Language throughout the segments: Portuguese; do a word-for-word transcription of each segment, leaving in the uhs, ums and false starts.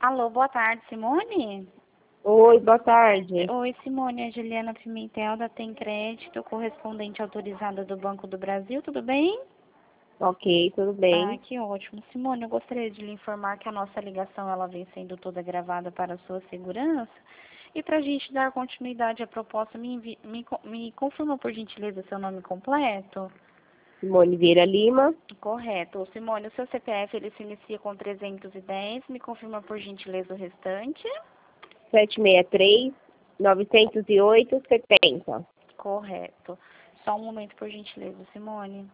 Alô, boa tarde, Simone? Oi, boa tarde. Oi, Simone, a Juliana Pimentel da Tem Crédito, correspondente autorizada do Banco do Brasil, tudo bem? Ok, tudo Ah, bem. que ótimo. Simone, eu gostaria de lhe informar que a nossa ligação ela vem sendo toda gravada para a sua segurança. E para a gente dar continuidade à proposta, me, envi... me, co- me confirma por gentileza seu nome completo? Simone Vieira Lima, Correto. Simone, o seu C P F ele se inicia com trezentos e dez, me confirma por gentileza o restante? sete seis três, nove zero oito, setenta. Correto. Só um momento, por gentileza, Simone.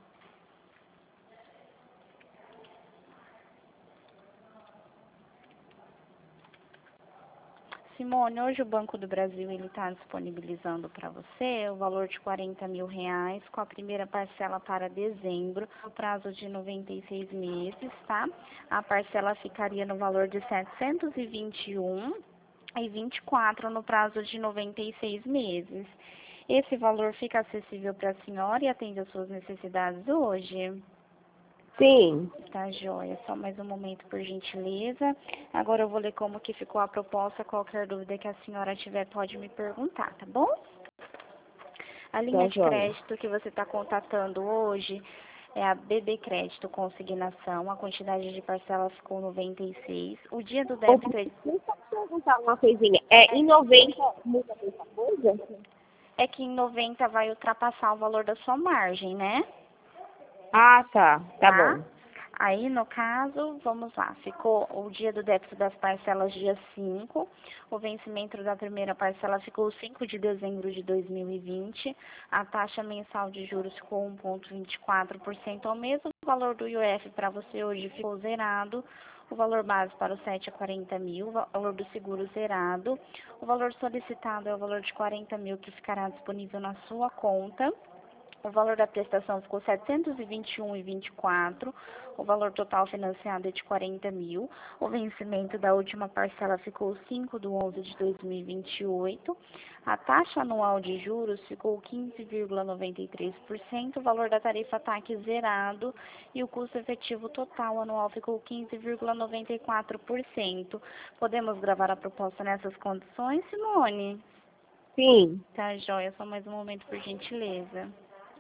Simone, hoje o Banco do Brasil ele está disponibilizando para você o valor de quarenta mil reais com a primeira parcela para dezembro, no prazo de noventa e seis meses, tá? A parcela ficaria no valor de setecentos e vinte e um e vinte e quatro no prazo de noventa e seis meses. Esse valor fica acessível para a senhora e atende às suas necessidades hoje? Sim, Tá, joia. Só mais um momento, por gentileza. Agora eu vou ler como que ficou a proposta. Qualquer dúvida que a senhora tiver, pode me perguntar, tá bom? A linha tá de joia. crédito que você está contatando hoje é a B B Crédito Consignação. A quantidade de parcela ficou noventa e seis. O dia do Ô, débito é, Deixa eu só perguntar uma coisinha. É, em noventa muda muita coisa? é que em noventa vai ultrapassar o valor da sua margem, né? Ah, tá. Tá Tá? bom. Aí, no caso, vamos lá, ficou o dia do débito das parcelas dia cinco, o vencimento da primeira parcela ficou cinco de dezembro de dois mil e vinte, a taxa mensal de juros ficou um vírgula vinte e quatro por cento ao mês, o valor do I O F para você hoje ficou zerado, o valor base para o sete é quarenta mil, o valor do seguro zerado, o valor solicitado é o valor de quarenta mil que ficará disponível na sua conta. O valor da prestação ficou setecentos e vinte e um reais e vinte e quatro centavos. O valor total financiado é de quarenta mil. O vencimento da última parcela ficou cinco de onze de dois mil e vinte e oito. A taxa anual de juros ficou quinze vírgula noventa e três por cento. O valor da tarifa T A C zerado e o custo efetivo total anual ficou quinze vírgula noventa e quatro por cento. Podemos gravar a proposta nessas condições, Simone? Sim, Tá, joia. Só mais um momento, por gentileza.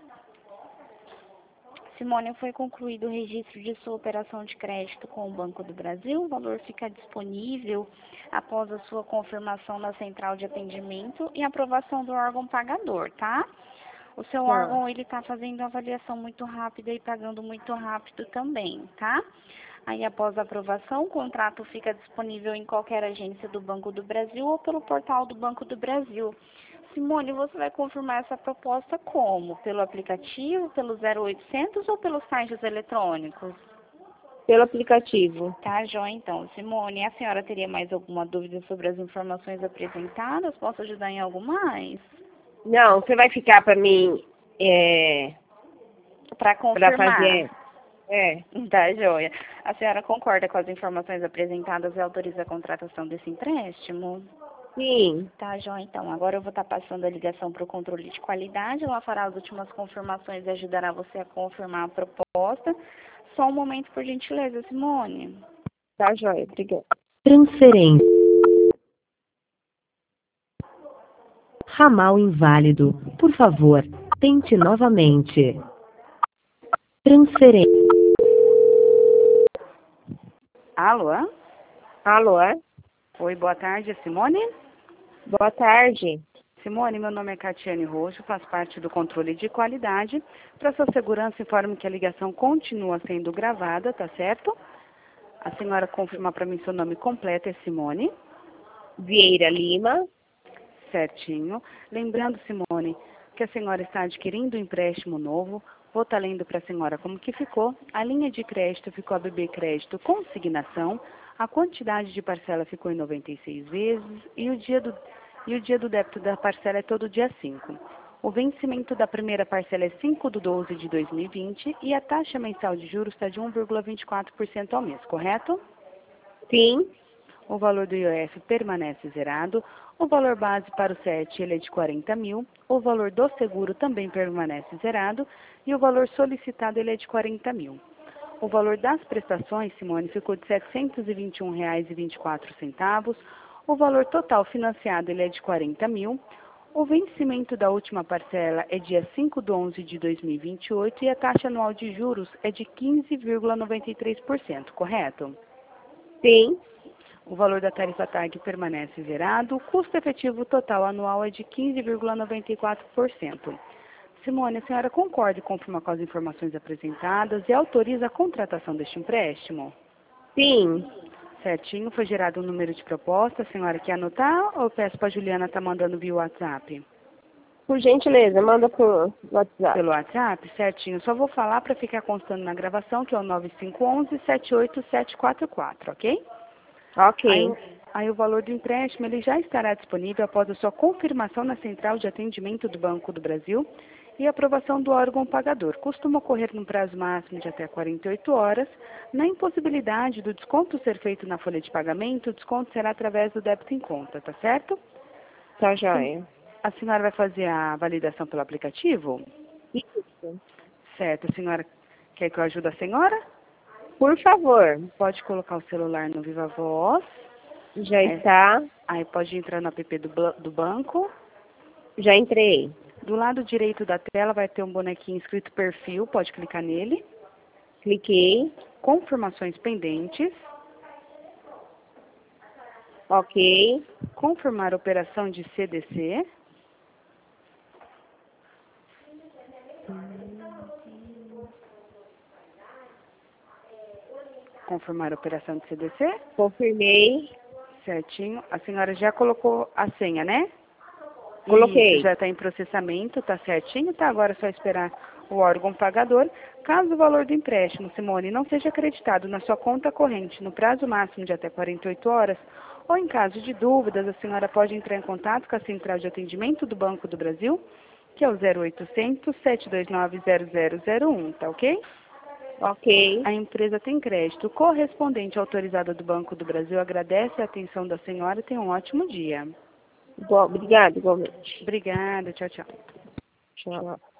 Simone, foi concluído o registro de sua operação de crédito com o Banco do Brasil. O valor fica disponível após a sua confirmação na central de atendimento e aprovação do órgão pagador, tá? O seu tá. órgão, ele está fazendo avaliação muito rápida e pagando muito rápido também, tá? Aí, após a aprovação, o contrato fica disponível em qualquer agência do Banco do Brasil ou pelo portal do Banco do Brasil. Simone, você vai confirmar essa proposta como? Pelo aplicativo, pelo zero oitocentos ou pelos caixas eletrônicos? Pelo aplicativo. Tá, joia, então. Simone, a senhora teria mais alguma dúvida sobre as informações apresentadas? Posso ajudar em algo mais? Não, você vai ficar para mim, é, Para para confirmar. fazer... É, Tá, joia. A senhora concorda com as informações apresentadas e autoriza a contratação desse empréstimo? sim, Tá, joia, então. Agora eu vou estar passando a ligação para o controle de qualidade. Ela fará as últimas confirmações e ajudará você a confirmar a proposta. Só um momento, por gentileza, Simone. tá joia. Obrigada. Transferência. Ramal inválido. Por favor, tente novamente. Transferência. Alô? Alô, é? Oi, boa tarde, Simone? Boa tarde. Simone, meu nome é Catiane Roxo, faço parte do controle de qualidade. Para sua segurança, informe que a ligação continua sendo gravada, tá certo? A senhora confirma para mim seu nome completo, é Simone? Vieira Lima. Certinho. Lembrando, Simone, que a senhora está adquirindo um empréstimo novo. Vou estar lendo para a senhora como que ficou. A linha de crédito ficou a B B Crédito Consignação. A quantidade de parcela ficou em noventa e seis vezes e o dia do, e o dia do débito da parcela é todo dia cinco. O vencimento da primeira parcela é cinco de doze de dois mil e vinte e a taxa mensal de juros está de um vírgula vinte e quatro por cento ao mês, correto? Sim, O valor do I O F permanece zerado. O valor base para o sete ele é de quarenta mil. O valor do seguro também permanece zerado. E o valor solicitado ele é de quarenta mil. O valor das prestações, Simone, ficou de setecentos e vinte e um reais e vinte e quatro centavos. O valor total financiado ele é de quarenta mil. O vencimento da última parcela é dia cinco de onze de dois mil e vinte e oito e a taxa anual de juros é de quinze vírgula noventa e três por cento, correto? Sim. O valor da tarifa T A G permanece zerado. O custo efetivo total anual é de quinze vírgula noventa e quatro por cento. Simone, a senhora concorda e confirma com as informações apresentadas e autoriza a contratação deste empréstimo? Sim. Certinho, foi gerado um número de proposta. A senhora quer anotar ou eu peço para a Juliana estar mandando via WhatsApp? Por gentileza, manda por WhatsApp. Pelo WhatsApp? Certinho. Só vou falar para ficar constando na gravação, que é o nove cinco um um, sete oito sete quatro quatro, ok? Ok. Aí, aí o valor do empréstimo ele já estará disponível após a sua confirmação na Central de Atendimento do Banco do Brasil e aprovação do órgão pagador. Costuma ocorrer no prazo máximo de até quarenta e oito horas. Na impossibilidade do desconto ser feito na folha de pagamento, o desconto será através do débito em conta, tá certo? Tá joia. A senhora vai fazer a validação pelo aplicativo? Isso. Certo. A senhora quer que eu ajude a senhora? Por favor. Pode colocar o celular no Viva Voz. Já É. está. Aí pode entrar no app do, bla- do banco. Já entrei. Do lado direito da tela vai ter um bonequinho escrito perfil, pode clicar nele. Cliquei. Confirmações pendentes. Ok. Confirmar a operação de C D C. Confirmar a operação de C D C. Confirmei. Certinho. A senhora já colocou a senha, né? Coloquei. Isso, já está em processamento, tá certinho, tá? Agora é só esperar o órgão pagador. Caso o valor do empréstimo, Simone, não seja acreditado na sua conta corrente no prazo máximo de até quarenta e oito horas, ou em caso de dúvidas, a senhora pode entrar em contato com a Central de Atendimento do Banco do Brasil, que é o zero oitocentos, sete dois nove, zero zero zero um, tá ok? Ok. A empresa tem crédito. O correspondente autorizado do Banco do Brasil agradece a atenção da senhora e tem um ótimo dia. Igual, obrigada, igualmente. Obrigada, tchau, tchau. Tchau.